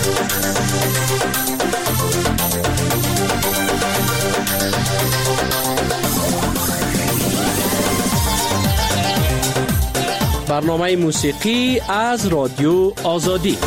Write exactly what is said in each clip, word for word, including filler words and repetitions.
برنامه موسیقی از رادیو آزادی.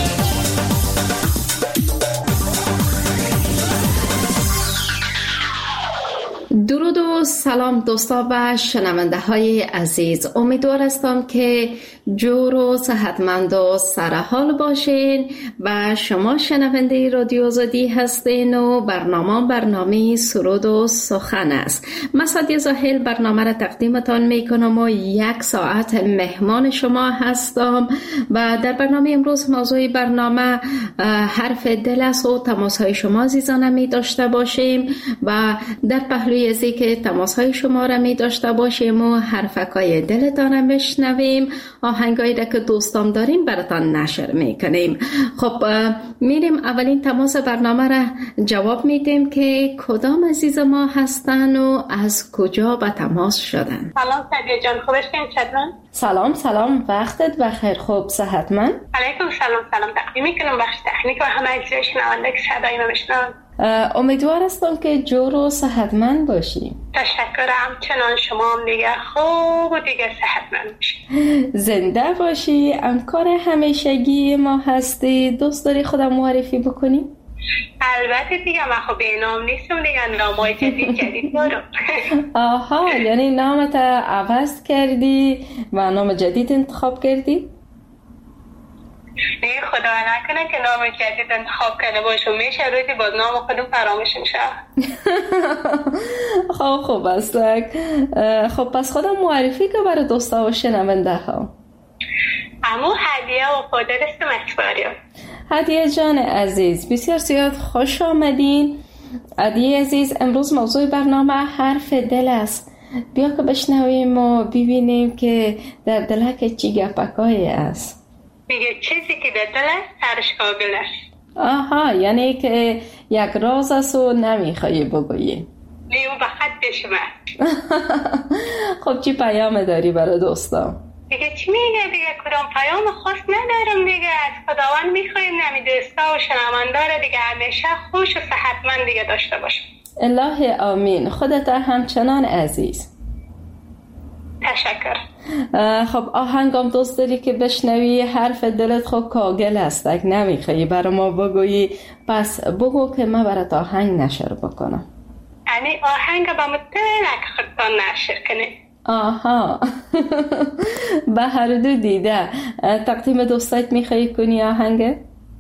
درود و سلام دوستا و شنونده های عزیز، امیدوار هستم که جور و صحتمند و سرحال باشین و شما شنونده رادیو آزادی هستین و برنامه برنامه سرود و سخن است. من سعدیه زاهل برنامه را تقدیمتان میکنم و یک ساعت مهمان شما هستم و در برنامه امروز موضوع برنامه حرف دل است و تماس های شما عزیزان می داشته باشیم و در پهلوی ازی که تماس های شما را می داشته باشیم و حرفکای دلتان را بشنویم، آهنگایی را که دوستان داریم براتان نشر میکنیم. خب میریم اولین تماس برنامه را جواب میدیم که کدام عزیز ما هستن و از کجا به تماس شدن. سلام سعدیه جان، خوبشین چطورن؟ سلام سلام، وقتت بخیر، خوب صحتمند؟ علیکم سلام سلام، تقدیم میکنم بخش تکنیک و همه اجزای شنونده که صدای ما بشنون. امیدوار هستم که جور و صحتمند باشی. تشکرم، چنان شما هم دیگه خوب و دیگه صحتمند باشی. زنده باشی، همکار همیشگی ما هستی. دوست داری خودم معرفی بکنی؟ البته دیگه من خب به نام نیستم دیگه، نامای جدید جدید دارم. آها، یعنی نامت عوض کردی و نام جدید انتخاب کردی؟ نه خدا نکنه که نام جدید انتخاب کنه باشم، میشه روزی باز نام خودم فراموش میشه. خب خوب است. خب پس خودم معرفی که برای دوستا و شنونده ها. امو هدیه و خودت استم اکباریم. هدیه جان عزیز، بسیار زیاد خوش آمدین. هدیه عزیز، امروز موضوع برنامه حرف دل است. بیا که بشنویم و ببینیم که در دلک چی گپکایی است. میگه چیزی که در دل است سرش قابل است. آها، یعنی که یک راز است و نمیخوایی بگویی. نیو به خط بشمه. خب چی پیام داری برای دوستا؟ دیگه چی میگه دیگه، کدام پیام خاص ندارم دیگه، از خداوند میخوایم نمی دوستا و شنوندار دیگه همیشه خوش و صحتمند دیگه داشته باشم. الله آمین. خودت همچنان عزیز. تشکر. خب آهنگم دوست داری که بشنوی؟ حرف دلت خب کاگل است، اگه نمیخوایی برای ما بگویی پس بگو که من برات آهنگ نشر بکنم. یعنی آهنگ با متنک خودتان نشر کنی؟ آها. به هر دو دیده. تقدیم دوستایت میخوایی کنی آهنگ؟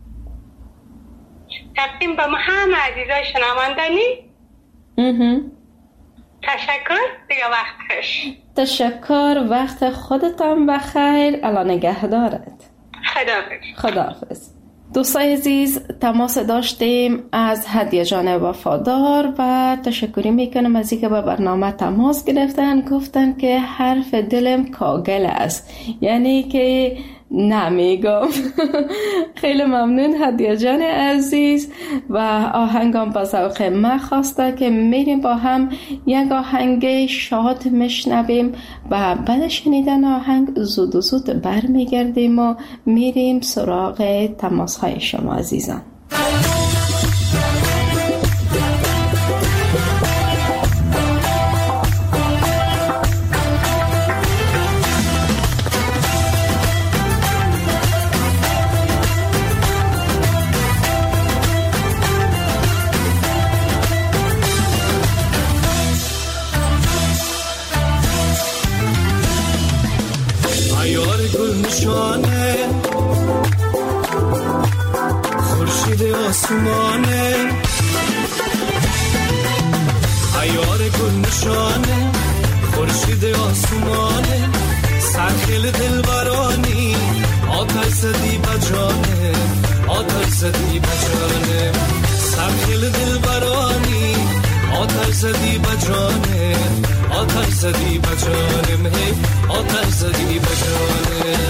تقدیم به همه عزیزای شنوندنی؟ اها. تشکر، دیگه وقتش. تشکر، وقت خودتان بخیر. الان نگهدارت. خداحافظ. خداحافظ. دوستای عزیز، تماس داشتیم از هدیه جان وفادار و تشکری میکنم از اینکه به برنامه تماس گرفتن. گفتن که حرف دلم کاگل است، یعنی که نمیگم. خیلی ممنون هدیه جان عزیز و آهنگم با ذوق من خواسته که میریم با هم یک آهنگ شاد میشنویم و بعد شنیدن آهنگ زود و زود برمیگردیم و میریم سراغ تماس های شما عزیزان. خورشید آسمانه، عیار گل نشانه، خورشید آسمانه، سرخیل دلبرانی، آتش زدی بجانه، آتش زدی بجانه، سرخیل دلبرانی، آتش زدی بجانه، آتش زدی بجانه، آتش زدی بجانه.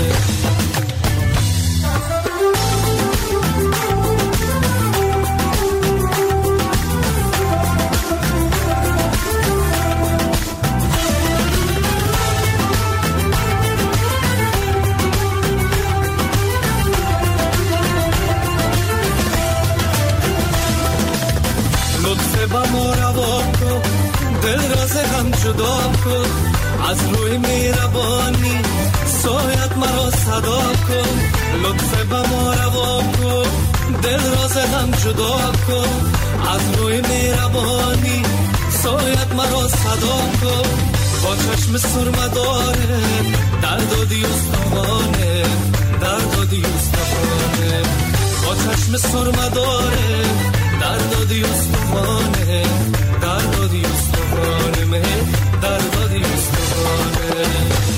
جدا کن، از روی مهربانی سایت مرا صدا کن، لطف به ما روا کن، دل راز هم جدا کن، از روی مهربانی سایت مرا صدا کن، با چشم سرمه داره درد و دیوستانه، درد و دیوستانه، با چشم سرمه داره درد و دیوستانه، درد و دیوستانه، مه درد و دیوستانه.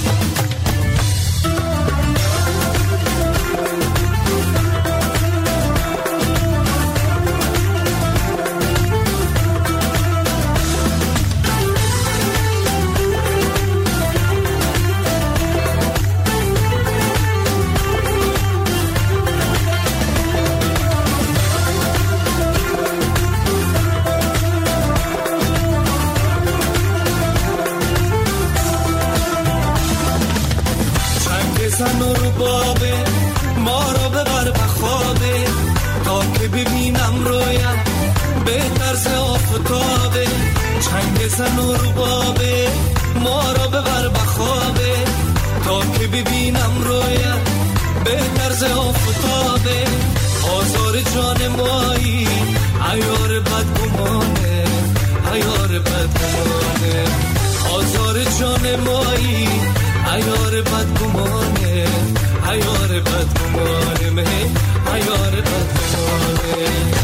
زن و ربابه ما را ببر بخوابه، تا که ببینم رویم به طرز آفتابه، چنگ زن و ربابه ما را ببر بخوابه، تا که ببینم رویم به طرز آفتابه، آزار جان مایی عیار بدگمانه، عیار بدگمانه، آزار جان مایی عیار بدگمانه، عیار بدگمانه، مه عیار بدگمانه.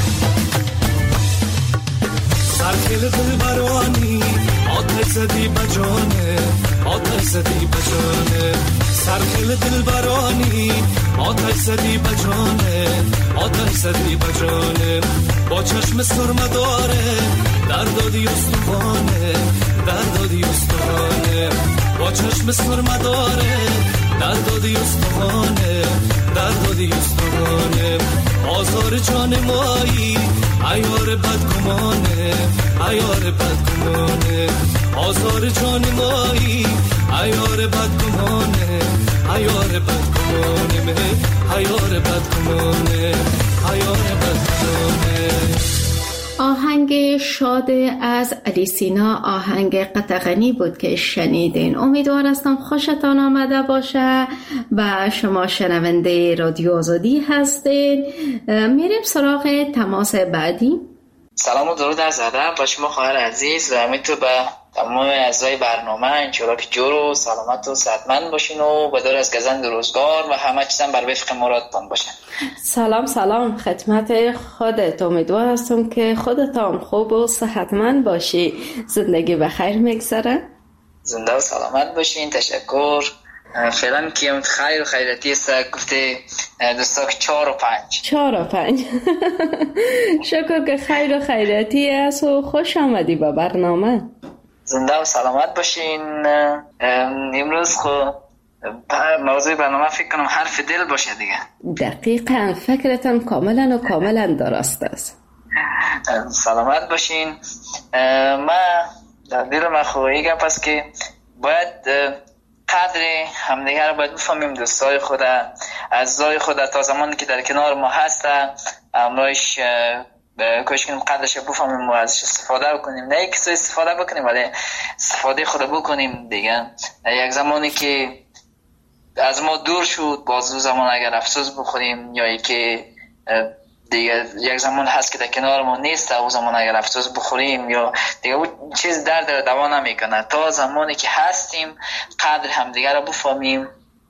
سرخیل دل برانی آتش زدی بجانه، آتش زدی بجانه، سرخیل دل برانی آتش زدی بجانه، آتش زدی بجانه، با چشم سرمه داره درد و دیوستانه، درد و دیوستانه، با چشم سرمه داره درد و دیوستانه، درد و دیوستانه، آزار جان مایی عیار بدگمانه، عیار بدگمانه، آزار جان مایی عیار بدگمانه، عیار بدگمانه، مه عیار بدگمانه، عیار بدگمانه. آهنگ شاد از علی سینا آهنگ قطغنی بود که شنیدین. امیدوار هستم خوشتان آمده باشه و شما شنونده رادیو آزادی هستین. میریم سراغ تماس بعدی. سلام و درود از ادب با شما خواهر عزیز و همینطور به تمام اعضای برنامه، انشالله که جور و سلامت و صحتمند باشین و بدور از گزند روزگار و همه چیزم بر وفق مرادتان باشن. سلام سلام خدمت خودت. امیدوار هستم که خودتان خوب و صحتمند باشی. زندگی بخیر میگذره. زنده و سلامت باشین. تشکر. فعلا که خیر و خیرتی است گفته دوستا که چهار و پنج چهار و پنج شکر که خیر و خیرتی است و خوش آمدی به برنامه. زنده و سلامت باشین. امروز خب موضوع برنامه فکر کنم حرف دل باشه دیگه. دقیقاً فکرتان کاملا و کاملا درست است. سلامت باشین. من در دل من خواهی گم پس که باید قدر همدیگر رو باید بفهمیم، دوستای خود عزیزای خود تا زمانی که در کنار ما هست امرایش کوشش کنیم قدرش بفهمیم و ازش استفاده بکنیم، نه یک سو استفاده بکنیم ولی استفاده خود بکنیم دیگه. یک زمانی که از ما دور شد باز دو زمان اگر افسوس بخوریم، یا ای که دیگه یک زمان هست که در کنار ما نیست او زمان اگر افسوس بخوریم یا دیگه اون چیز درد دوا نمیکنه. تا زمانی که هستیم قدر همدیگه رو بفهمیم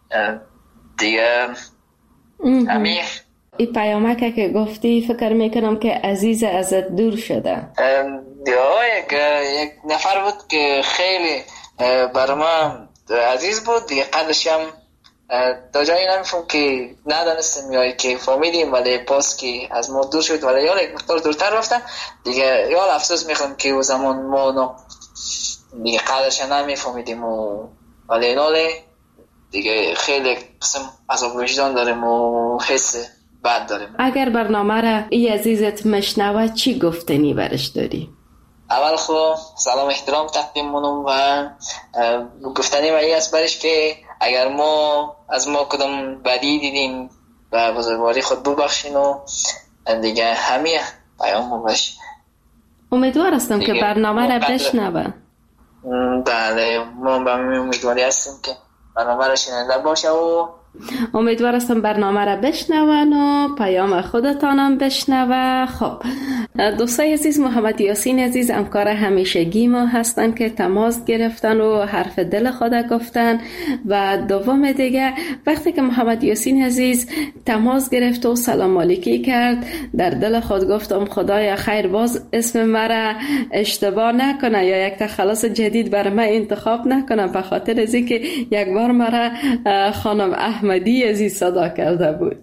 دیگه. همین این پیامک که گفتی فکر میکنم که عزیز ازت دور شده. یا یک یک نفر بود که خیلی برای ما عزیز بود دیگه، قدرش هم تا جایی نمیفهم که ندانستیم یا که فهمیدیم ولی پاس که از ما دور شد ولی یا یک مقدار دورتر رفتم دیگه، یا افسوس میخوام که او زمان ما نو دیگه قدرش نمیفهمیدیم و ولی ناله دیگه خیلی قسم عذاب وجدان داریم و حس بد داریم. اگر برنامه را ای عزیزت مشنوه چی گفتنی برش داری؟ اول خو سلام احترام تقدیم منم و گفتنی و ای است برش که اگر ما از ما کدام بدی دیدیم و بزرگواری خود ببخشین و دیگه همه پیام باشه. امیدوار هستم که برنامه را بشنوه. بله ما به امیدواری هستیم که برنامه را شنیده باشه و امیدوار هستم برنامه را بشنون و پیام خودتانم بشنوه. خب دوستای عزیز، محمد یاسین عزیز همکار همیشگی ما هستن که تماس گرفتن و حرف دل خود گفتن. و دوم دیگه وقتی که محمد یاسین عزیز تماس گرفت و سلام علیکی کرد، در دل خود گفتم خدایا خیر باز اسم مرا اشتباه نکنه یا یک تخلص جدید برای من انتخاب نکنه، به خاطر از اینکه یک بار مرا خانم احمدی عزیز صدا کرده بود.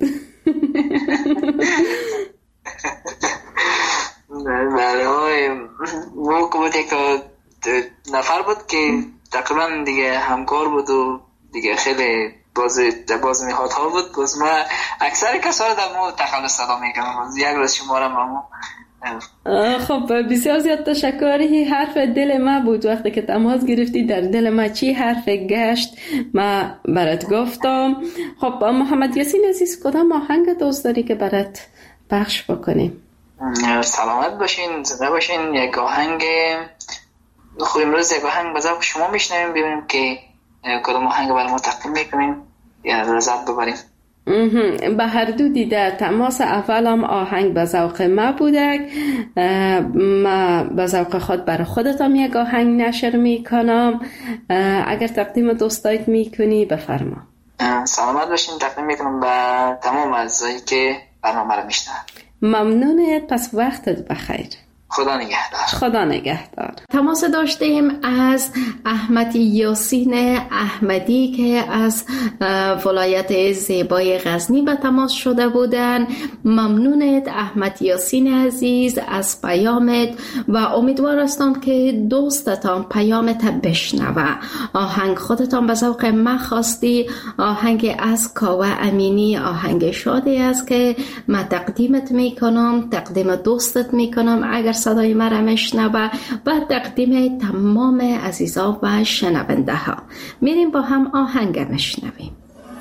بله مو که بود یک نفر بود که تقریبا دیگه همکار بود و دیگه خیلی باز باز نهاد ها بود. باز ما اکثر کسا رو در مو تخلص صدا میکنم، یک روز شما رو مامو. خب بسیار زیاد تشکری. حرف دل ما بود وقتی که تماس گرفتی، در دل ما چی حرف گشت ما برات گفتم. خب محمد یاسین عزیز کدام آهنگ دوست داری که برات پخش بکنیم؟ سلامت باشین، زنده باشین. یک آهنگ خب امروز یک آهنگ بذار شما میشنویم ببینیم که کدام آهنگ برای ما تقدیم میکنیم یا لذت ببریم. به هر دو دیده تماس اولم آهنگ به ذوق ما بودک، ما به ذوق خود برای خودتم یک آهنگ نشر میکنم. اگر تقدیم دوستایت میکنی بفرما. سلامت باشین. تقدیم میکنم به تمام اعضایی که برنامه رو میشنن. ممنونت، پس وقتت بخیر. خدا نگهدار. خدا نگهدار. تماس داشتیم از احمد یاسین احمدی که از ولایت زیبای غزنی به تماس شده بودن. ممنونت احمد یاسین عزیز از پیامت و امیدوار هستم که دوستتان پیامت بشنوه. آهنگ خودتان به ذوق من خواستی، آهنگ از کاوه امینی، آهنگ شادی است که من تقدیمت میکنم، تقدیم دوستت میکنم اگر صدای مرا میشنوه و تقدیم تمام عزیزان و شنونده ها. میریم با هم آهنگ میشنویم.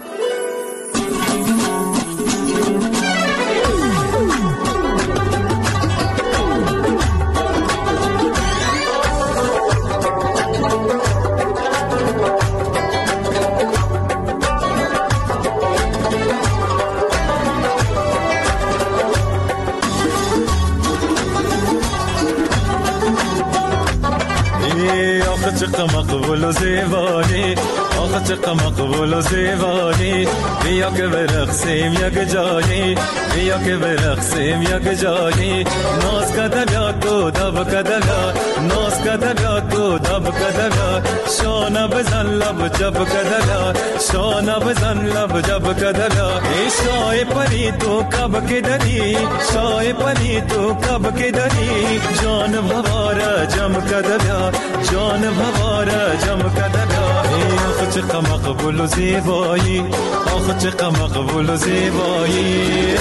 چقدر مقبول و زیبایی، آخه چقدر مقبول و زیبایی. بیا که برقصیم یک جایی، بیا که برقصیم یک جایی. ناز کده بیاد تو دب کده بیاد، ناز کده بیاد تو دب کده بیاد. شانه بزن لب جب کده بیاد، شانه بزن لب جب کده بیاد. ای شای پری تو کب که داری، شای پری تو کب که داری. جان بواره جم کده بیاد، جان بواره جم کده بیاد. ای آخه چقدر مقبول و زیبایی، آخه چقدر مقبول و زیبایی.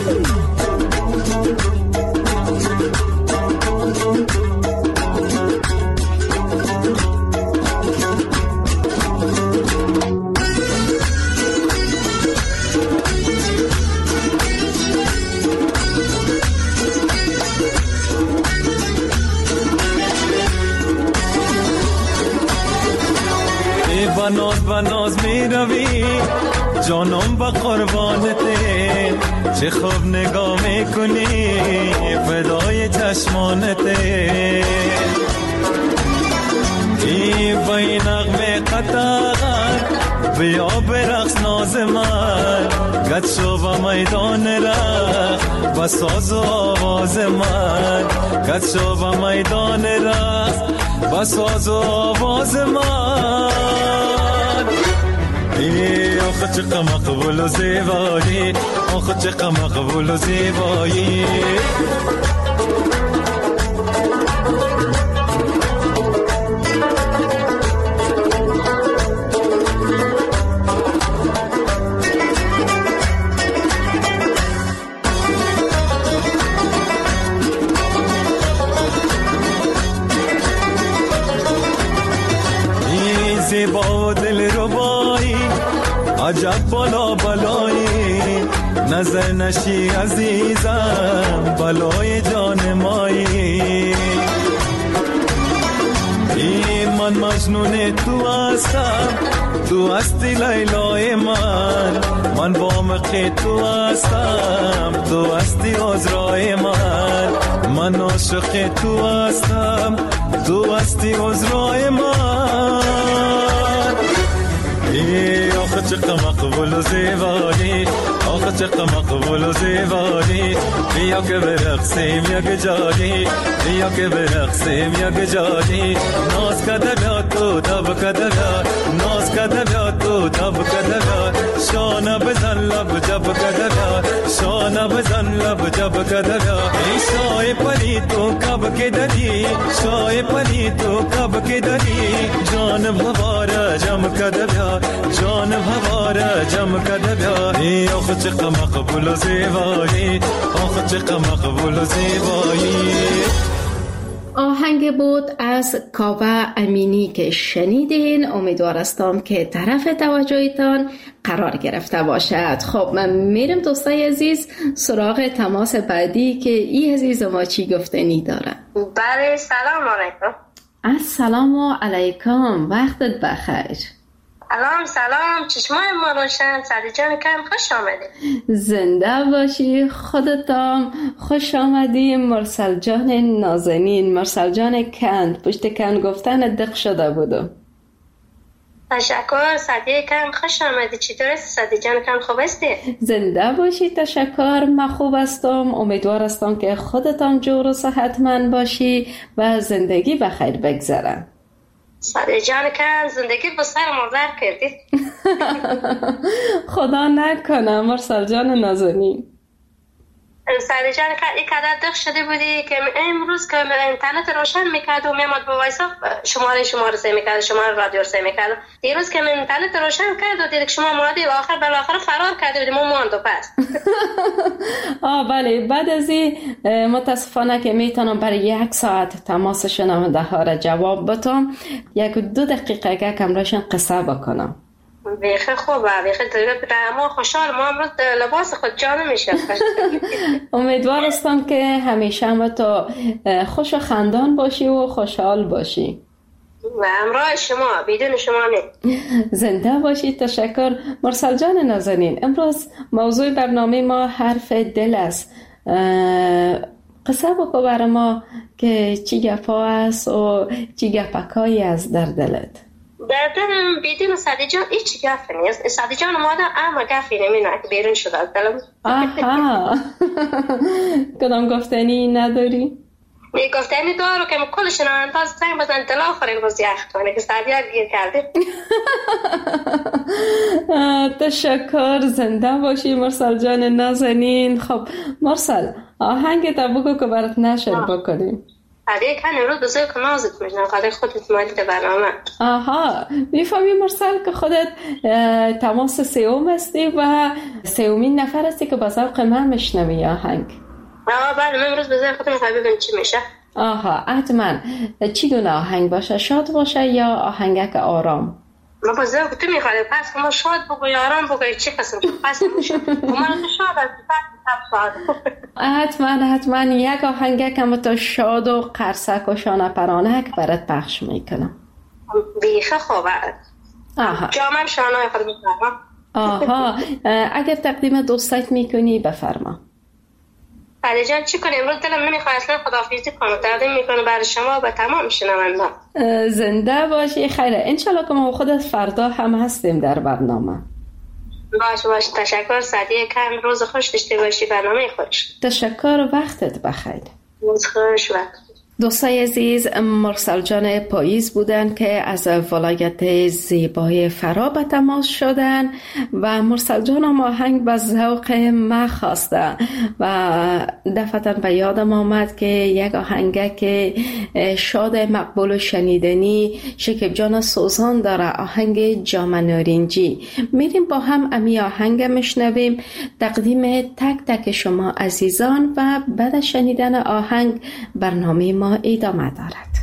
بناز بناز می روی جانم با قربانته، چه خوب نگاه می کنی فدای چشمانته. ای با این نغمه قطعات بیا برقص ناز من، گد شو با میدان رقص با ساز و آواز من. گد شو با میدان رقص با ساز و آواز من. ای آخه چقدر مقبول و زیبایی، آخه چقدر مقبول و زیبایی. ای زیبا و دل ربایی، عجب بالا بالایی. نظر نشی عزیزم بلای جان مایی. ای من جنون تو هستم، تو هستی لیلای من، من با مخی تو هستم، تو هستی عذرای من، من عاشق تو هستم، تو هستی عذرای من. ای آخه چقدر مقبول و زیبایی، آخه چقدر مقبول و زیبایی، بیا که برقصیم یک جایی، بیا که برقصیم یک جایی، ناز کده بیاد تو دب کده بیاد، ناز کده بیاد تو دب کده بیاد، شانه بزن لب جب کده بیاد، شانه بزن لب جب کده بیاد. ای شای پری تو کب که داری، شای پری تو کب که داری، جانم هواره جم کده بیاد، جانم هواره جم کده بیاد. ای آخه چقدر مقبول و زیبایی، آخه چقدر مقبول و زیبایی. آهنگ بود از کاوه امینی که شنیدین. امیدوار هستم که طرف توجهتان قرار گرفته باشد. خب من میرم دوستای عزیز سراغ تماس بعدی که ای عزیز ما چی گفتنی داره. بله سلام علیکم. السلام علیکم، وقتت بخیر. سلام سلام، چشمای ما روشن. سعدی جان کم خوش آمدید. زنده باشی، خودتام خوش آمدی. مرسل جان نازنین، مرسل جان کند، پشت کند گفتن دق شده بودم. تشکر سعدی کم خوش آمدی. چطور است سعدی جان کم، خوب هستی؟ زنده باشی، تشکر، من خوب هستم. امیدوار هستم که خودتان جور و صحتمند باشی و زندگی بخیر بگذره. سعدی جان کم زندگی به سر مردر کردی. خدا نکنه مرسل جان نازنین. سعدی جان کم این قدر دق شده بودی که امروز که اینترنت روشن میکرد و میامد با وایسا شماره شماره سه میکرد، شماره رادیو سه میکرد. دیروز که من اینترنت روشن کرد و دیدک شما مادی و آخر بالاخره فرار کرده بودیم و ماندو پس. آه بله، بعد از این متاسفانه که میتونم برای یک ساعت تماس شنونده ها را جواب بدم، یک دو دقیقه که کم روشن قصه بکنم. بیخی خوبه، بیخی دیگه ما خوشحال، ما امروز لباس خود جانو میشه. امیدوار هستم که همیشه هم تو خوش و خندان باشی و خوشحال باشی. و همراه شما، بدون شما نه. زنده باشی، تشکر. مرسل جان نازنین، امروز موضوع برنامه ما حرف دل است. قصه بکو برای ما که چی گپا است و چی گپکایی است در دلت. در دلم بیدیم سعدی جان هیچ گفتی نیست. سعدی جان مادر اما گفتی نمینه که بیرون شده از دلم. آها. کدام گفتنی نداری؟ می گفتنی دارو که کلش نمانتاز سنگ بزن دل آخرین روز یخت کنه که سعدی ها گیر کرده. تشکر، زنده باشی مرسل جان نازنین. خب مرسل آهنگ تا بگو که برات نشر بکنیم. علی کن امروز بزرگ که نازت میشنم خواهد خودت مالیت برنامه. آها، میفهمی مرسل که خودت تماس سیوم هستی و سیومین نفر هستی که با ذوق من میشنوی آهنگ. آه بله، من امروز بزرگ خودم میخواه ببین چی میشه. آها، حتما. چی گونه آهنگ باشه؟ شاد باشه یا آهنگک آرام؟ ما بزرگ تو میخواه پس که ما شاد بگو یا آرام بگو چی قسم پس میشه. ما رو شاد از حتما حتما یک آهنگک هم تو شاد و قرصک و شانه پرانک برات پخش میکنم. بیخه خوبه. آها، جامم شانه خود میکنم. آها، اگر تقدیم دوستت میکنی بفرما. علی جان چی کنیم امروز دلم نمیخواد اصلا خداحافظی کنم، تقدیم میکنم برای شما و به تمام شنوندگان. زنده باشی. خیره، انشالله که ما خودت فردا هم هستیم در برنامه. باش باش، تشکر سعدیه کم، روز خوش داشته باشی، برنامه خوش. تشکر، وقتت بخیر. روز خوش وقت. دوستای عزیز، مرسل جان پاییز بودن که از ولایت زیبای فرا به تماس شدن و مرسل جان هم آهنگ به ذوق ما خواسته و دفعتا به یادم آمد که یک آهنگ که شاد مقبول و شنیدنی شکیب جان سوزان داره، آهنگ جام نارنجی. میریم با هم امی آهنگ میشنویم. تقدیم تک تک شما عزیزان و بعد شنیدن آهنگ برنامه ما ادامه دارد.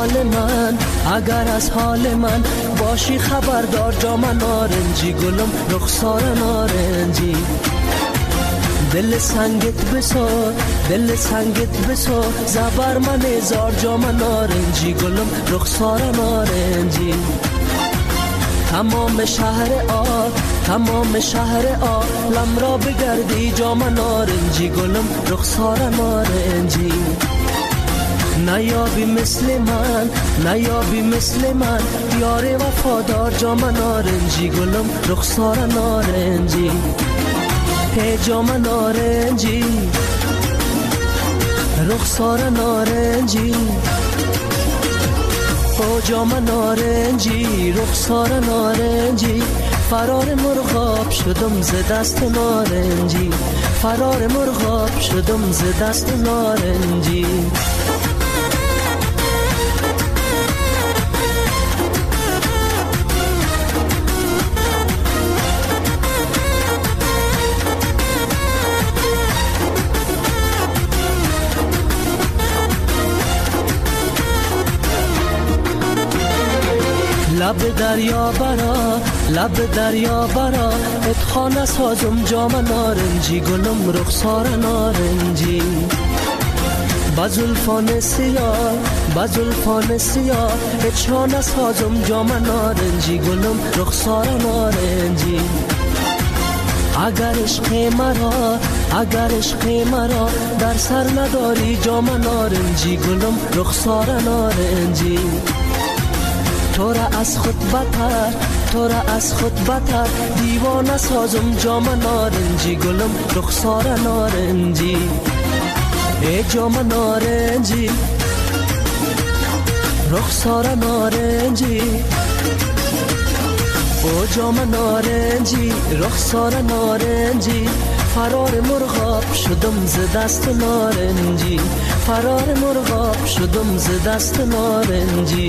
حال من، اگر از حال من باشی خبردار جام نارنجی گلم رخسار نارنجی. دل سنگت بسار دل سنگت بسار زبر من هزار جام نارنجی گلم رخسار نارنجی. تمام شهر آ تمام شهر عالم را بگردی جام نارنجی گلم رخسار نارنجی. نیابی مثل من نیابی مثل من یار وفادار جام نارنجی گلم رخسار نارنجی. هی جام نارنجی رخسار نارنجی. او جام نارنجی رخسار نارنجی. فرار مرغاب شدم ز دست نارنجی. فرار مرغاب شدم ز دست نارنجی. لب دریا برا لب دریا برا اتخانه سازم جام نارنجی گلم رخسار نارنجی. بزلفان سیاه بزلفان سیاه اتخانه سازم جام نارنجی گلم رخسار نارنجی. اگر عشق مرا اگر عشق مرا در سر نداری جام نارنجی گلم رخسار نارنجی. تو را از خود بتر تو را از خود بتر دیوانه سازم جام نارنجی گلم رخسار نارنجی. ای جام نارنجی رخسار نارنجی. او جام نارنجی رخسار نارنجی. فرار مرغاب شدم ز دست نارنجی. فرار مرغاب شدم ز دست نارنجی.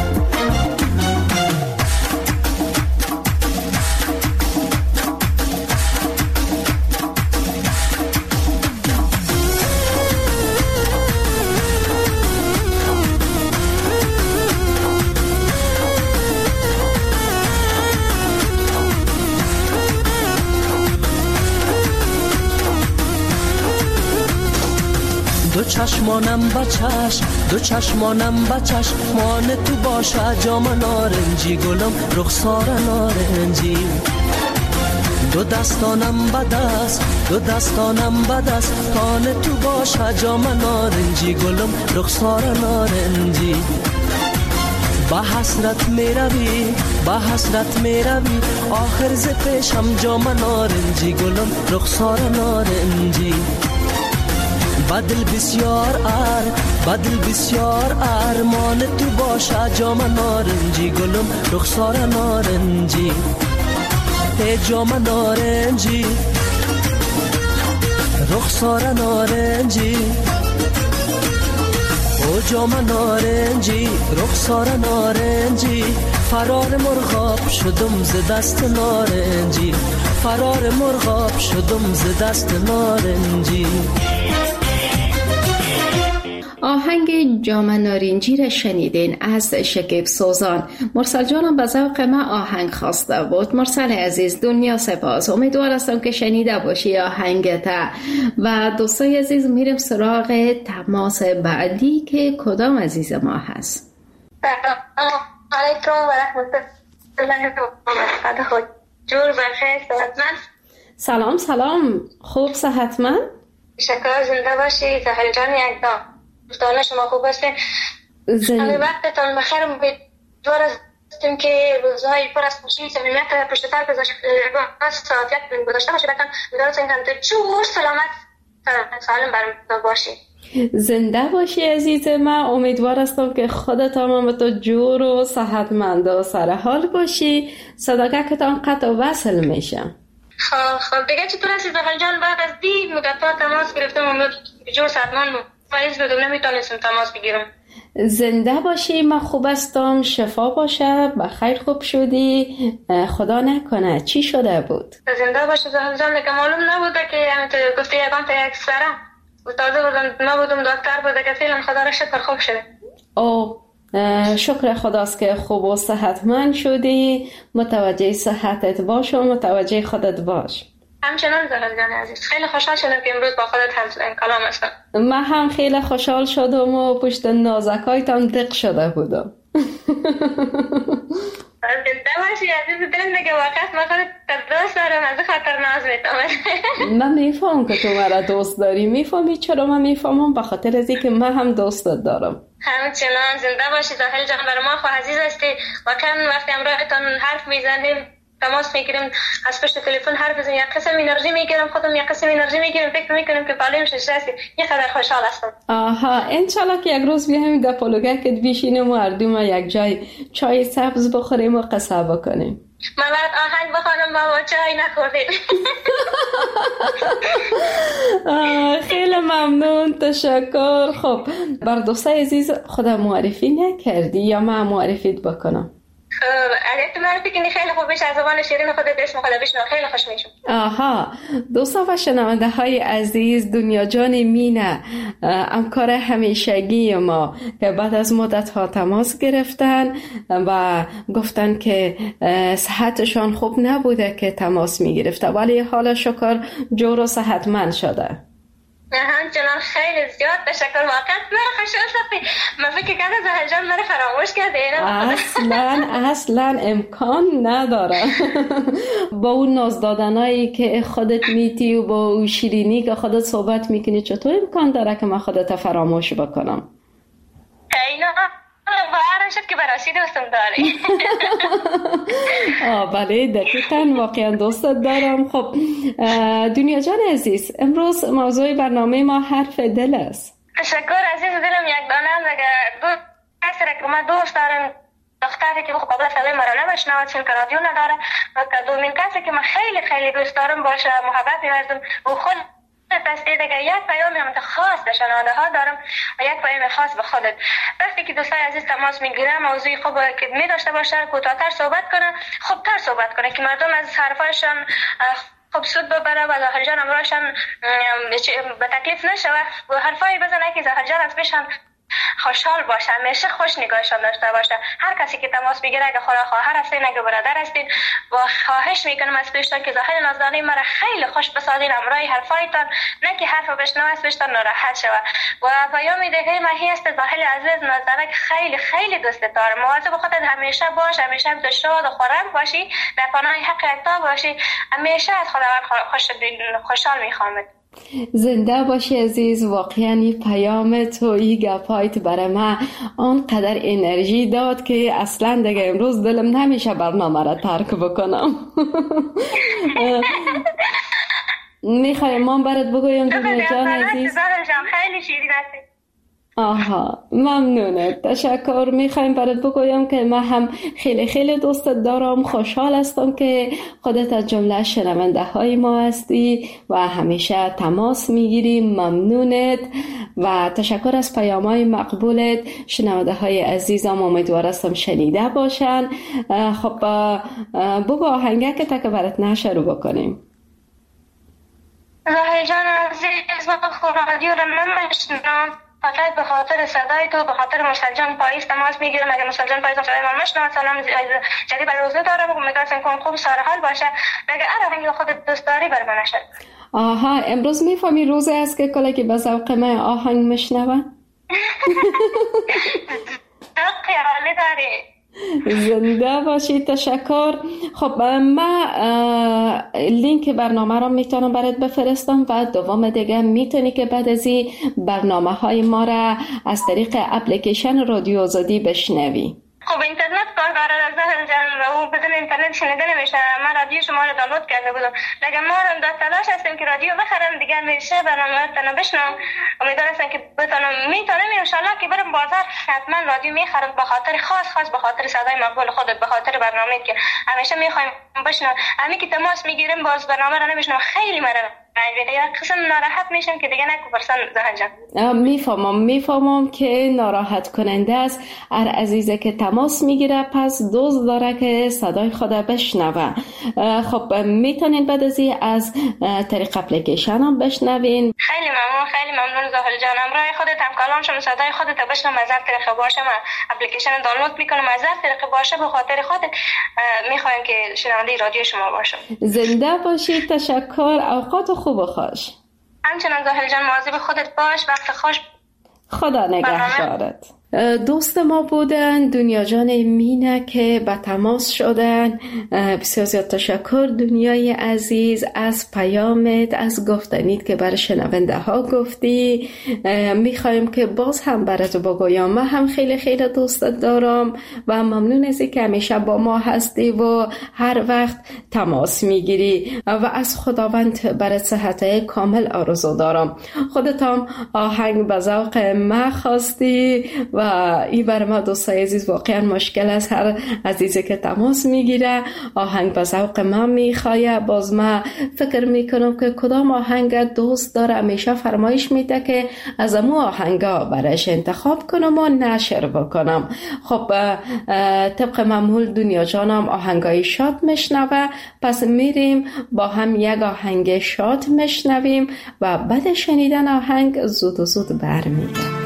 دو چشمانم بچش دو چشمانم بچش مان تو باشه جام نارنجی گلم رخسار نارنجی. دو دستانم بدست دو دستانم بدست تان تو باشه جام نارنجی گلم رخسار نارنجی. با حسرت می روی با حسرت می روی آخر ز پیشم جام نارنجی گلم رخسار نارنجی. بدل بسیار ار بدل بسیار ارمان تو باشه جام نارنجی گلم رخسار نارنجی. ای جام نارنجی رخسار نارنجی. او جام نارنجی رخسار نارنجی. فرار مرغاب شدم ز دست نارنجی. فرار مرغاب شدم ز دست نارنجی. آهنگ جام نارنجی را شنیدین از شکیب سوزان. مرسل جانم به ذوق ما آهنگ خواسته بود. مرسل عزیز دنیا سپاس. امیدوار هستم که شنیده باشی آهنگت. و دوستای عزیز میریم سراغ تماس بعدی که کدام عزیز ما هست. سلام علیکم و رحمت الله و برکاته. جور بخیر صحتمند. سلام سلام خوب صحتمند. شکر زنده باشی سهل جان. یک دام دوستان شما خوب هستین؟ همه وقتتان بخیر. امیدوار هستیم که روزهای پر از خوشی صمیمیت پشت سر گذاشته ساعتیت گذاشته باشه. بتان امیدوار هستیم که جور سلامت سالم برام باشی. زنده باشی عزیز من. امیدوار هستم که خودت هم تو جور و صحتمند و سر حال باشی. صداقتتان قطع و وصل میشم. خب خب دیگه چطور هستی زهر جان؟ بعد از دی مدت تماس گرفتم امید جور صحتمند فایز بدون نمیتونستم تماس بگیرم. زنده باشی. من خوب هستم. شفا باشه. بخیر خوب شدی. خدا نکنه چی شده بود؟ زنده باشه زهر جان. که معلوم نبوده که همینطور گفتی یکان تا یک سره و تازه بودم نبودم دکتر بوده که فعلا خدا را شکر خوب شده. او شکر خداست که خوب و صحتمند شدی. متوجه صحتت باش و متوجه خودت باش. همچنان زهرا جان عزیز، خیلی خوشحال شدم که امروز با خودت هم کلام هستم. من هم خیلی خوشحال شدم و پشت نازکایتان دق شده بودم. زنده باشی عزیز دلم، دیگه وقت ما خودت دوست دارم، از خاطر ناز میتونم. من میفهم که تو مرا دوست داری. میفهمی چرا من میفهمم؟ به خاطر از اینکه من هم دوستت دارم. همچنان زنده باشی زاهل جان، برای ما خو عزیز هستی. واقعا وقتی همراهتان حرف میزنیم، تماس میگیریم، از پشت تلفن حرف بزنیم، یک قسم انرژی میگیرم، خودم یک قسم انرژی میگیرم، فکر میکنم که بالیم شش هستی. یه خبر خوشحال هستم. آها، انشالله که یک روز بیایم گپولوگکت بشینیم و هر دوم یک جای چای سبز بخوریم و قصه بکنیم. من بعد آهنگ بخوانم ما چای نخوردیم. خیلی ممنون، تشکر. خب بر دوستای عزیز خودم معرفی نکردی یا من معرفیت بکنم؟ اگه تو معرفی کنی خیلی خوب بشه، از زبان شیرین خودت اسم خودت بشنو، خیلی خوش میشم. آها، دوستا و شنونده های عزیز، دنیا جان مینه همکار همیشگی ما که بعد از مدت ها تماس گرفتن و گفتن که صحتشان خوب نبوده که تماس میگرفته، ولی حالا شکر جور و صحتمند شده. همچنان خیلی زیاد تشکر. واقعا مرا خوشحال شدی. من فکر کردم زهر جان مرا فراموش کرده. اصلا اصلا امکان نداره. با اون ناز دادنایی که خودت میتی و با اون شیرینی که خودت صحبت میکنی، چطور امکان داره که من خودت فراموش بکنم؟ اینا باورم شد که براشی دوستم داری. آه بله، دقیقاً واقعا دوستت دارم. خب دنیا جان عزیز، امروز موضوع برنامه ما حرف دل است. تشکر عزیز دلم. یک دانم دیگه دو کسی را که من دوست دارم، دختری که خب قبل صدای مرا نمیشنود چون که رادیو نداره، و دومین کسی که من خیلی خیلی دوست دارم باشه محبت می‌ورزم و خود دستی دیگه یک پیامی هم خاص به شنونده ها دارم و یک پیام خاص به خودت. وقتی که دوستای عزیز تماس میگیرم، موضوعی خوب که می داشته باشه، کوتاه‌تر صحبت کنه، خوبتر صحبت کنه که مردم از حرفاشون خوب سود ببره و زهر جان امراشون به تکلیف نشه و حرفایی بزنه که زهر جان از پیشم خوشحال باشه، همیشه خوش نگاهشان داشته باشه. هر کسی که تماس میگیره، اگه خدا خواهر هستین، اگه برادر هستین، و خواهش میکنم از پیشتان که ظاهر نازدانی مرا خیلی خوش بسازین امرای حرفایتان، نه که حرف بشنو از پیشتان ناراحت شوه. و پیام دیگه ماهی است ظاهر عزیز نازدانک، خیلی خیلی دوست دارم. مواظب خودت همیشه باش، همیشه تو شاد و خرم باشی، در پناه حق یکتا باشی، همیشه از خداوند خوش خوشحال میخوامت. زنده باشی عزیز. واقعا این پیام تو، این گپایت برای من آنقدر انرژی داد که اصلا دیگه امروز دلم نمیشه برنامه را ترک بکنم. میخوایم من برات بگویم دنیا جان عزیز. خیلی شیرین هستی. آها، ممنونه، تشکر. میخوایم برات بگویم که من هم خیلی خیلی دوستت دارم. خوشحال هستم که خودت از جمله شنونده های ما هستی و همیشه تماس میگیریم. ممنونت و تشکر از پیام های مقبولت. شنونده های عزیزم امیدوارم شنیده باشن. خب بگو آهنگه که تا که برات نشروع بکنیم. زهر جان عزیز، من خود رادیو رو نمیشنم، فقط به خاطر صدای تو، به خاطر مستجان پاییز تماس میگیرم. اگه مستجان پاییز صدای من مشنوه، سلام جدید برای روزه دارم و میگرسن کن خوب سرحال باشه. مگه اره هنگی خودت دوست داری بر من نشد. آها، امروز میفهمی روزه است که کلا که به ذوق من آهنگ مشنوه. ذوقی عالی داری. زنده باشی، تشکر. خب من لینک برنامه را میتونم برات بفرستم و دوم دیگه میتونی که بعد از این برنامه های ما را از طریق اپلیکیشن رادیو آزادی بشنوی. خب اینترنت کاربر از زهر جان و بدون اینترنت شنیده نمیشه. من رادیو شما رو دانلود کرده بودم، لیکن ما هم در تلاش هستیم که رادیو بخرم دیگه میشه برنامه تنو بشنم. امیدوارم که بتونم میتونم ان شاء الله که برم بازار حتما رادیو میخرم، به خاطر خاص خاص به خاطر صدای مقبول خودت، به خاطر برنامه‌ای که همیشه میخوایم بشنوم. همین که تماس میگیریم باز برنامه رو نمیشنم، خیلی مرا یک قسم ناراحت میشم که دیگه نکو برسن زهر جان. میفهمم میفهمم که ناراحت کننده است. هر عزیزه که تماس میگیره پس دوست داره که صدای خود بشنوه. خب میتونین بعد از این از طریق اپلیکیشن هم بشنوین. خیلی ممنون خیلی ممنون زهر جان. امروز خودت هم کلام شم صدای خودت بشنوم از هر طریق باشه. من اپلیکیشن دانلود میکنم از هر طریق باشه. به خاطر خودت میخوایم که شنونده رادیو شما باشم. زنده باشید. تشکر. اوقات خوب و خوش. همچنان زهر جان مواظب خودت باش. وقت خوش. خدا نگهدارت. دوست ما بودن دنیا جان مینه که به تماس شدن. بسیار زیاد تشکر دنیای عزیز از پیامت، از گفتنیت که برای شنونده ها گفتی. میخوایم که باز هم برات بگویم من هم خیلی خیلی دوستت دارم و ممنون ازی که همیشه با ما هستی و هر وقت تماس میگیری و از خداوند برات صحت کامل آرزو دارم. خودت هم آهنگ به ذوق ما خواستی و این برای ما دوستای عزیز واقعا مشکل است. هر عزیزی که تماس میگیره آهنگ به ذوق من میخواه. باز من فکر میکنم که کدام آهنگ دوست داره همیشه فرمایش میده که از امو آهنگا برایش انتخاب کنم و نشر بکنم. خب طبق معمول دنیا جانم آهنگای شاد میشنوه. پس میریم با هم یک آهنگ شاد میشنویم و بعد شنیدن آهنگ زود و زود برمیگردیم.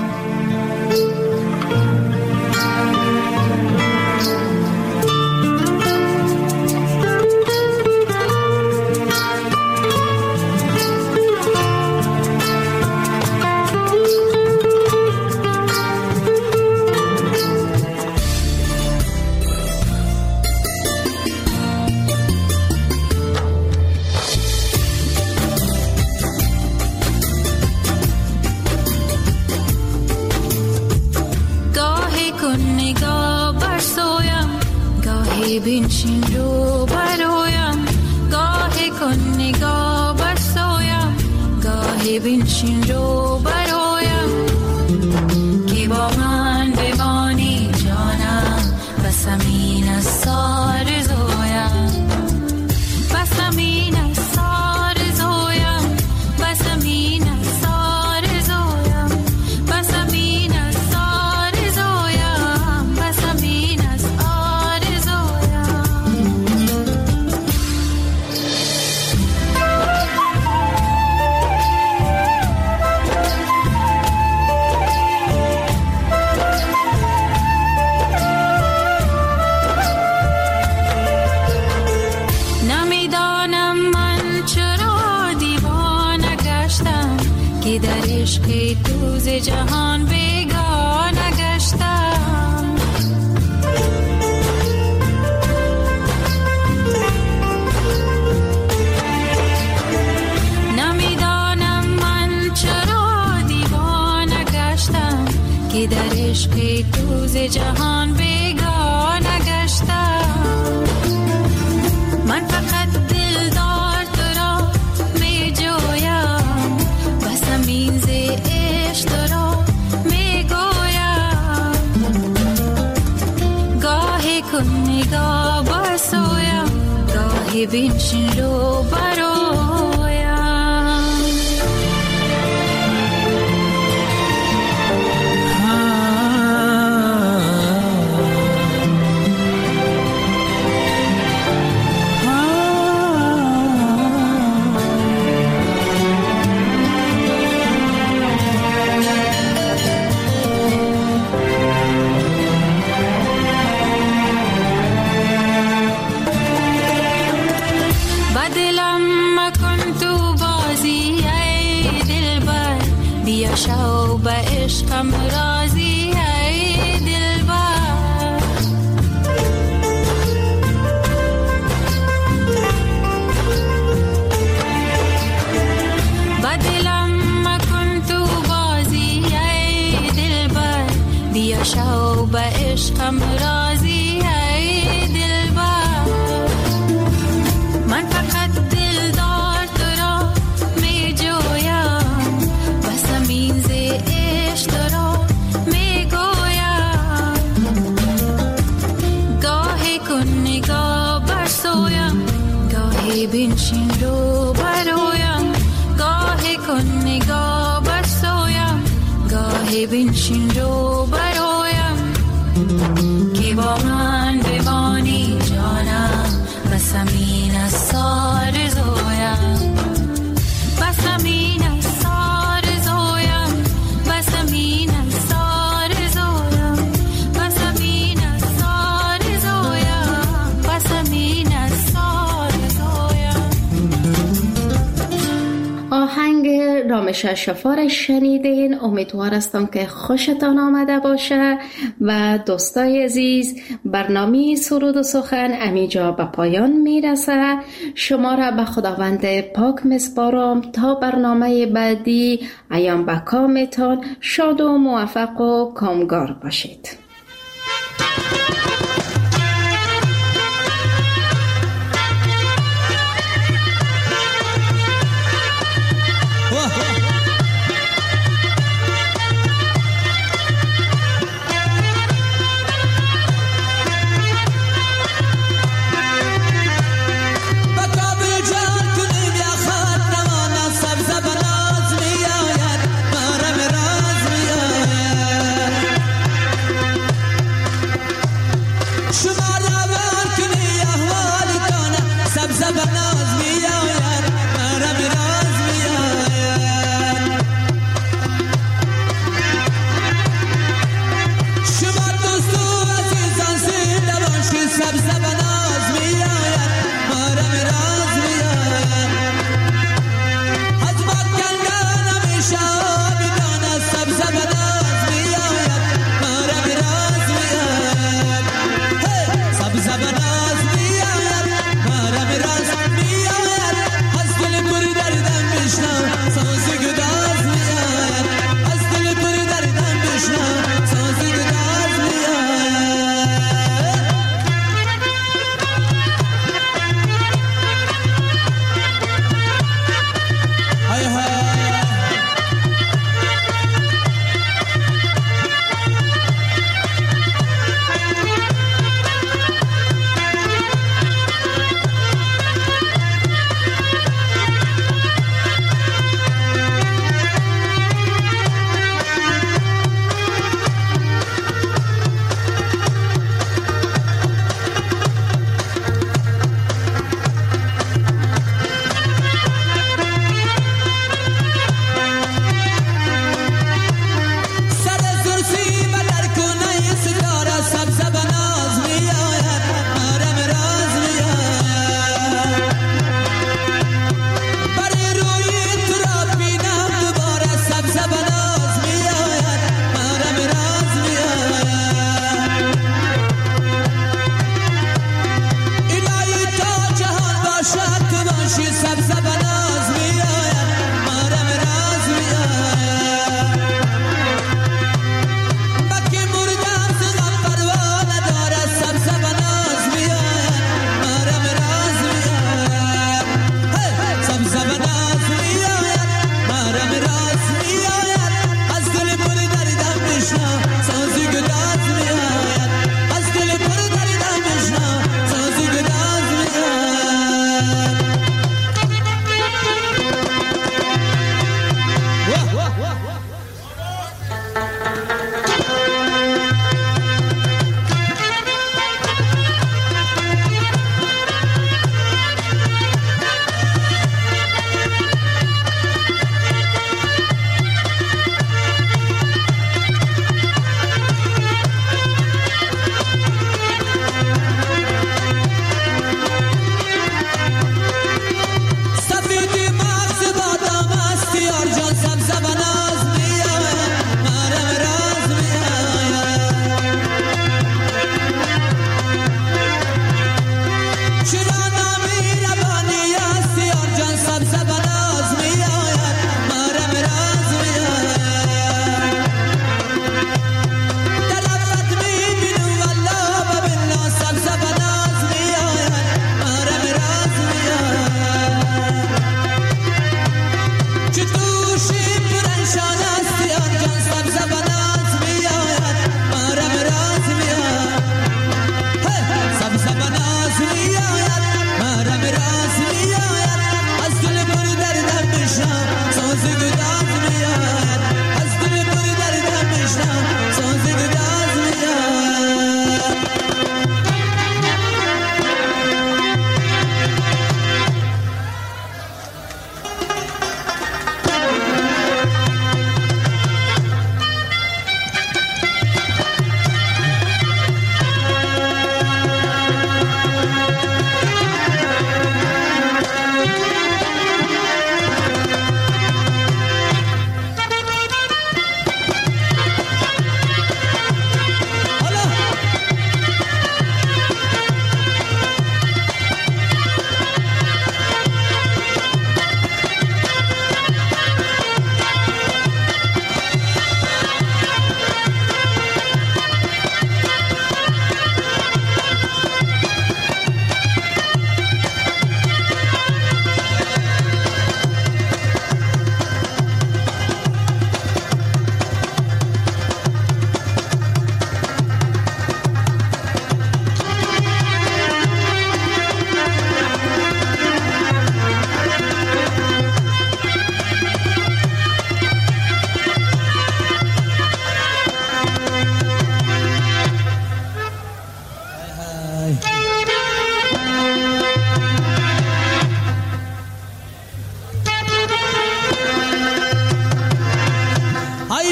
بنشین رو برایم گاهی کن نگاه برسایم گاهی بنشین رو برایم که با من بمانی جانم بس همین از سار زویم بس همین از سار زویم بس همین از سار زویم بس همین از سار زویم بس همین از در عشق دوز جهان بیگانه گشتم نمیدانم من چرا دیوانه گشتم که در عشق دوز جهان بیگانه گشتم. من فقط دلدار تو را می جویم بس همین ز عشق تو را می گویم گاهی کن نگاه برسویم گاهی بنشین رو برایم. شو به عشقم راضی ای دلبر با دلم مکن تو بازی ای دلبر بیا شو به عشقم راضی ای دلبر. من فقط دلدار تو را می جویم بس همین ز عشق تو را می گویم گاهی کن نگاه برسویم گاهی بنشین رو برایم کن نگاه بسویم، گاهی بنشین رو برایم که با من بمانی جانم، بس همین از سار زویم، بس همین از سار زویم، بس همین از سار زویم، بس همین از سار زویم، بس همین از سار زویم. آهنگ رامش شفار شنیدین. امیدوار هستم که خوشتان آمده باشه و دوستای عزیز، برنامه سرود و سخن امیجا به پایان میرسه. شما را به خداوند پاک مسپارم تا برنامه بعدی. ایام به کامتان شاد و موفق و کامگار باشید.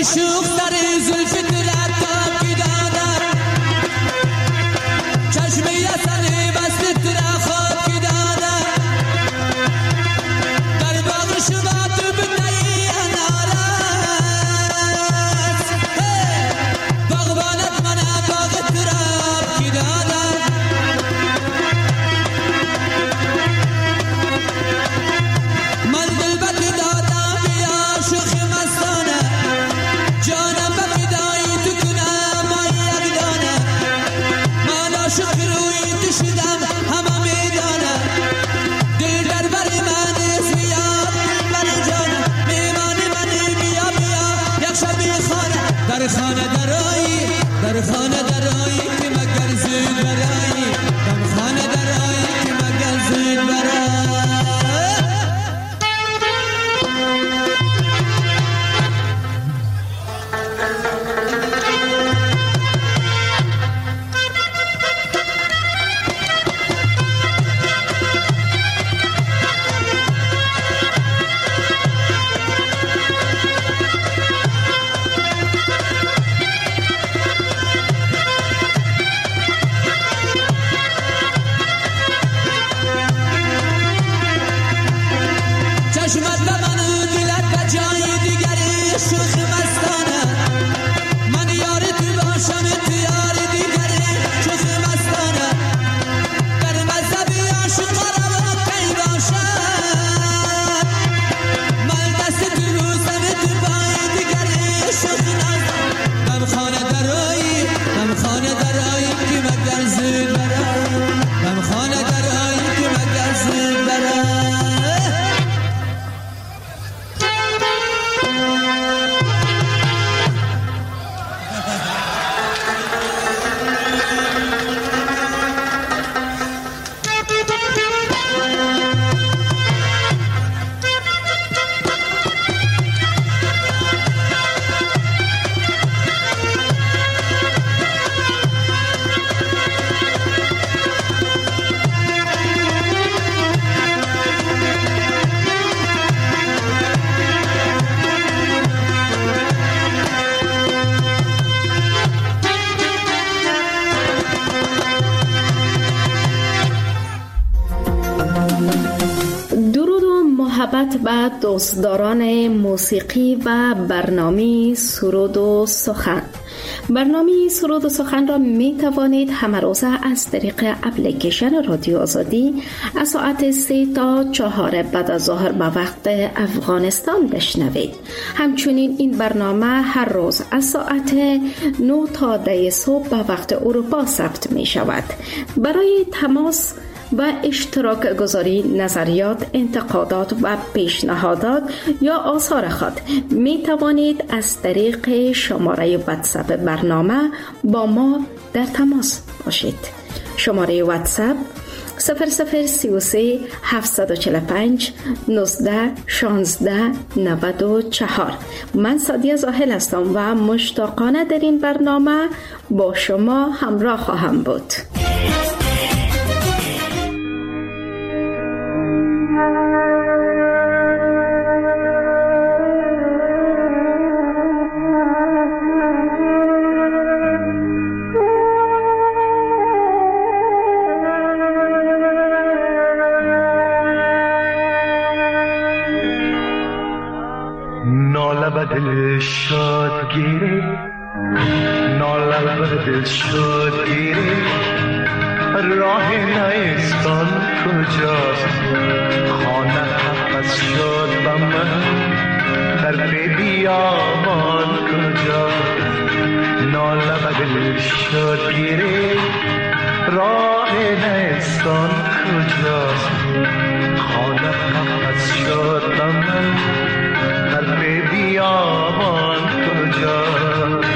شوق در زلف دلت تاکی دادم چشم یسن بست را خاکی دادم در باغ شما تو بنایی انارت باغبانت من باغ تراب کی دادم من دل بد دادم یا شوخ مستانه جانم بفدایی تو کنم یک دانه من عاشق روی تو شدم همه میدانه دل در بر من زیاد من جانم میمانی منی بیا بیا یک شب خانه در خانه درایی در خانه درایی که مگر زود برایی در خانه درایی که مگر زود برایی چشمت به من و دلت به جای دیگری شوخ مستانه من یار تو باشم تو یار دیگری شوخ مستانه در مذهبی عاشق روا کی باشد من دست تو روزم تو پای دیگری شوخ نازم غم خانه درایی غم خانه درایی که مگر زود برایی غم خانه درایی که مگر زود برایی محبت به دوستداران موسیقی و برنامه سرود و سخن. برنامه سرود و سخن را می توانید همه روزه از طریق اپلیکیشن رادیو آزادی از ساعت سه تا چهار بعد از ظهر به وقت افغانستان بشنوید. همچنین این برنامه هر روز از ساعت نه تا ده صبح به وقت اروپا ثبت می شود. برای تماس و اشتراک گذاری نظریات، انتقادات و پیشنهادات یا آثار خود می توانید از طریق شماره واتساپ برنامه با ما در تماس باشید. شماره واتساپ صفر صفر سی و سه هفتصد و چهل و پنج نوزده شانزده نود و چهار. من سادیه زاهل هستم و مشتاقانه در این برنامه با شما همراه خواهم بود. دل شاد گیری ناله به دل شاد گیری راه نیستان کجاست خانه پس شد به من در بیابان کجاست ناله به دل شاد گیری راه نیستان کجاست خانه پس شد به من در بیابان کجاست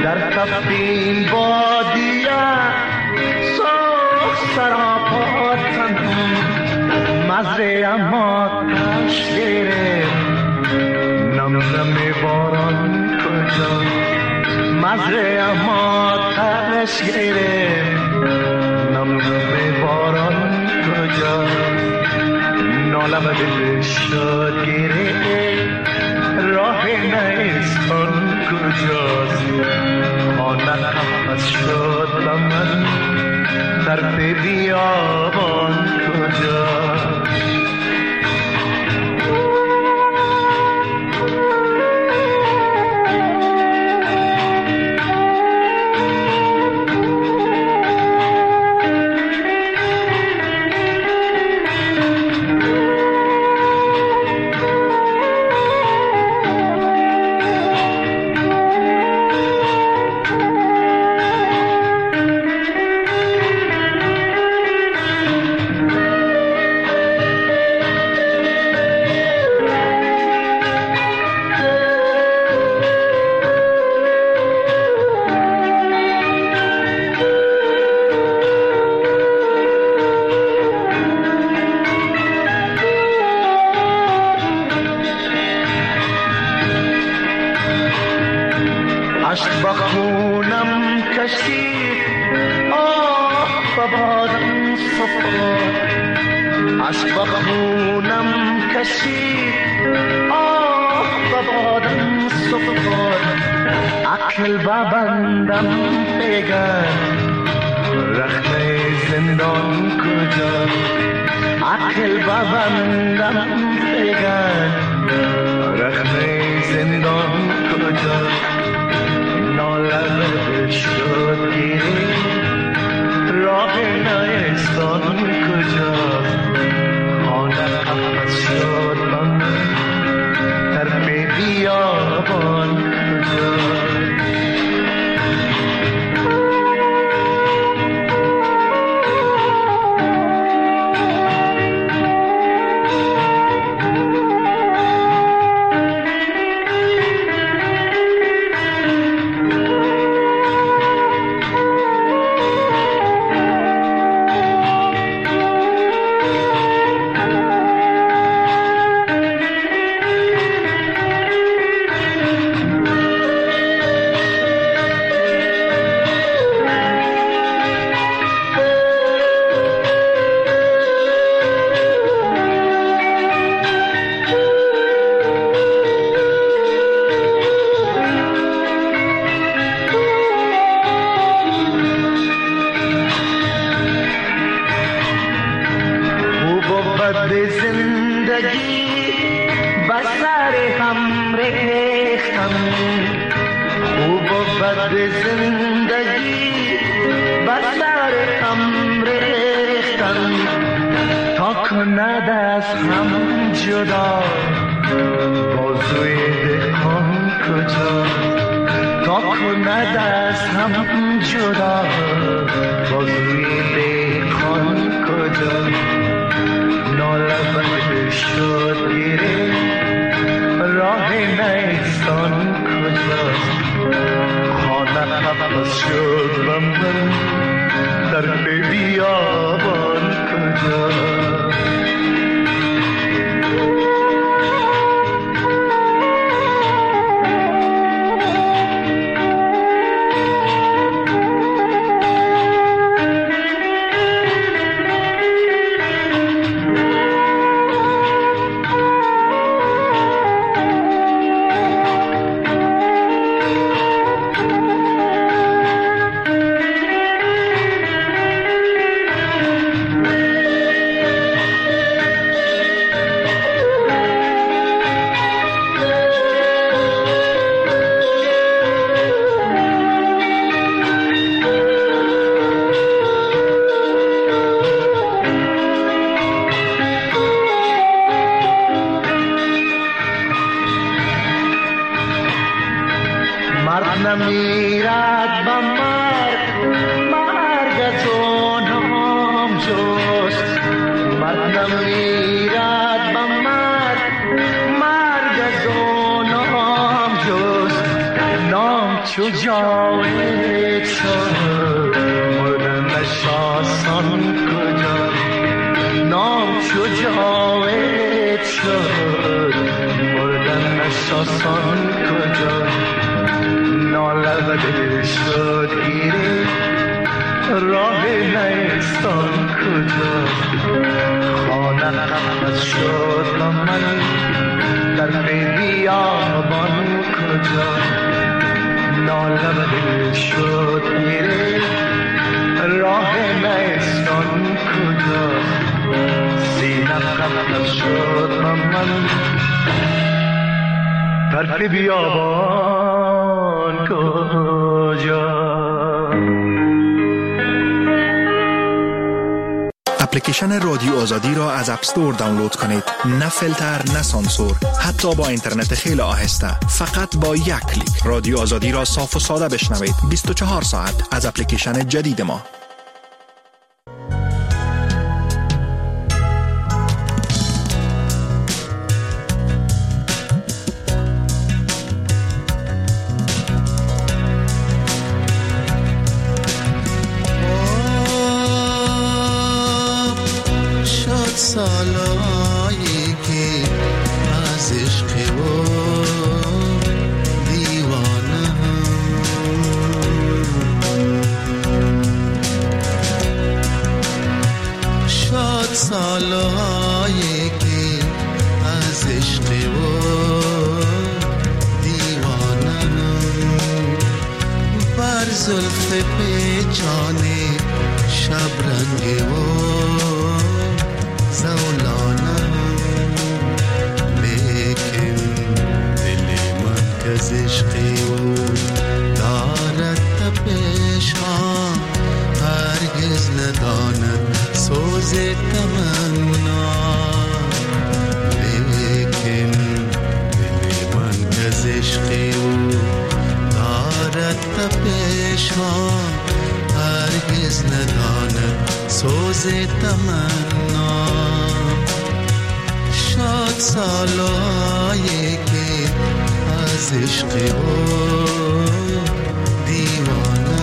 در تفتین بادیه سرخ سراپا تنم مزره اما تشگیره نم نم باران کجا مزره اما تشگیره نم نم باران کجا نالم دل شد گیره راه نیستان کجاست خانه نفس شد و من طرف بیابان کجاست عقل ببندم بگر رخنه زندان کجا عقل ببندم بگر رخنه زندان کجا نالب شد گیری راه نیستان کجا خانه نفس شد من طرف بیابان کجا شجاعت شد مردنش آسان کجا، نام شجاعت شد مردنش آسان کجا، ناله و دل شد گیره راه نیستان کجا، خانه قفص شد و من در بیابان کجا، ناله و دل شد گیره راه نیستان کجا، سینه قفص شد و من در بیابان کجا. اپلیکیشن رادیو آزادی را از اپ استور دانلود کنید. نه فیلتر، نه سانسور، حتی با اینترنت خیلی آهسته. فقط با یک کلیک رادیو آزادی را صاف و ساده بشنوید. بیست و چهار ساعت از اپلیکیشن جدید ما. سالایی که از عشق و دیوانه شاد، سالایی که از عشق و دیوانه بر زلف پیچانه شبرنگ و زولانم، لیکن دل من کز عشقی او دارد تپش ها، هرگز نداند سوز تمنا، لیکن دل من کز عشقی او دارد تپش ها، هرگز نداند سوز تمنا. شاد سالایی که از عشق او دیوانه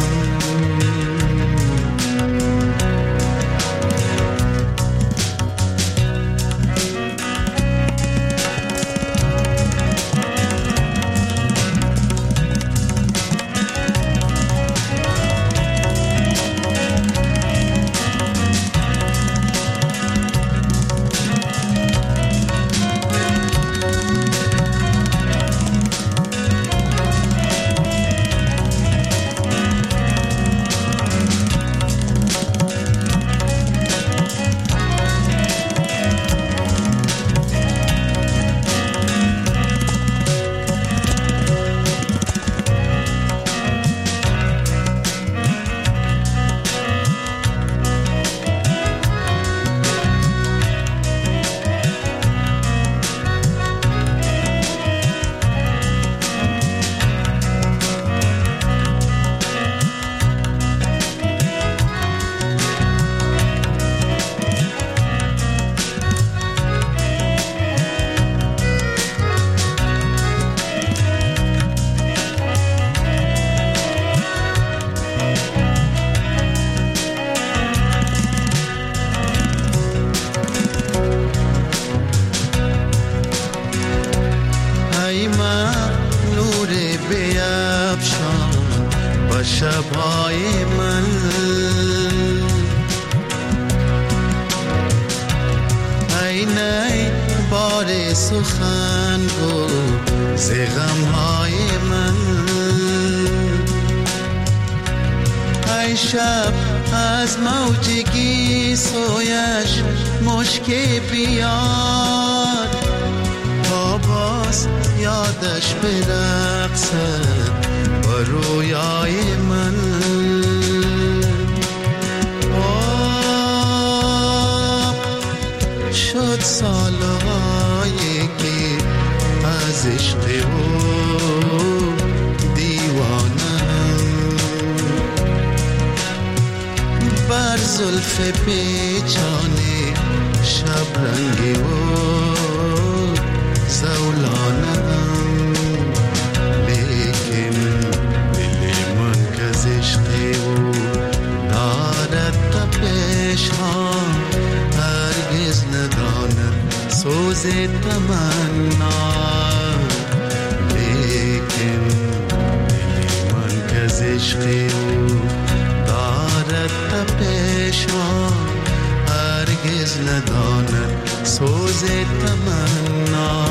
شبهای من، ای نی بار سخن گو ز غمهای من، ای شب از موجگی سویش مشکی بیار، تا باز یادش برقصد با رویای من. آب شد سالهایی که از عشق او دیوانم، بر زلف پیچانه شبرنگی و زولانم، لیکن تمنا، لیکن دل من که از عشق او دارد تپشان، هرگز نداند سوز تمنا.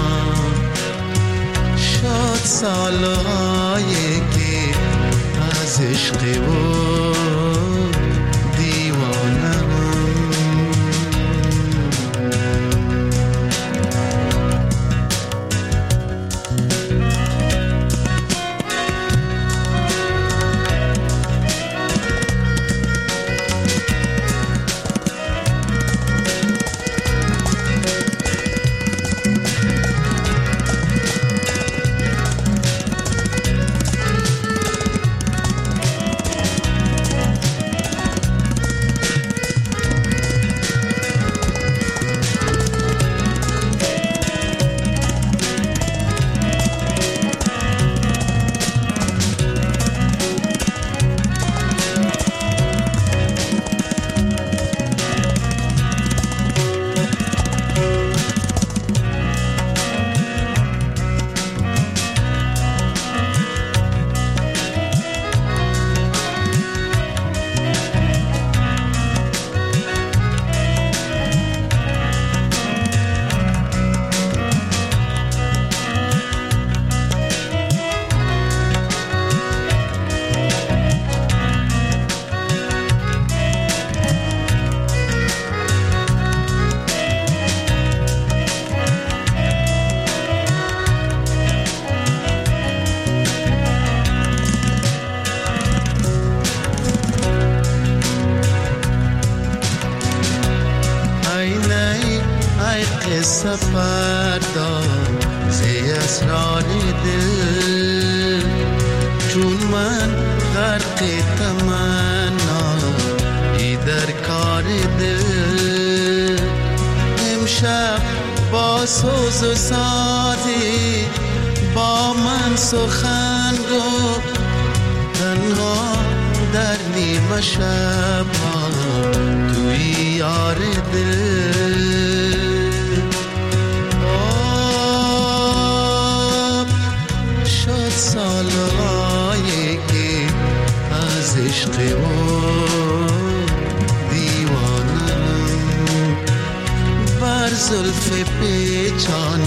شد سالهایی که از عشق او دیوانم. سفر دار زی اسرار دل، چون من غرق تمنا ای در کار دل. امشب با سوز و سازی با من سخن گو، تنها در نیمه شب ها توی یار دل. سالهایی که از عشق او دیوانم، بر زلف پیچان